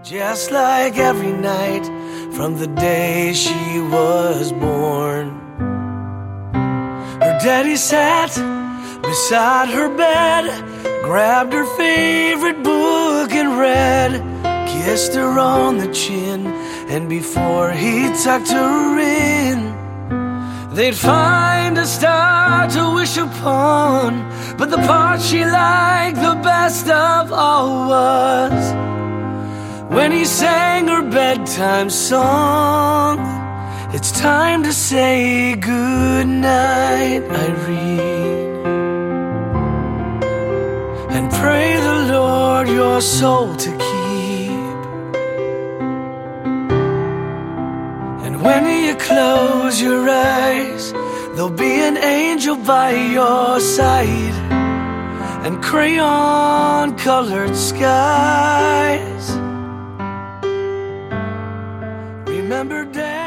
Just like every night from the day she was born. Her daddy sat beside her bed, grabbed her favorite book and read, kissed her on the chin, and before he tucked her in, they'd find a star to wish upon. But the part she liked the best of all was when he sang her bedtime song. It's time to say good night, Irene, and pray the Lord your soul to keep. And when you close your eyes, there'll be an angel by your side, and crayon-colored skies. Remember, Dad.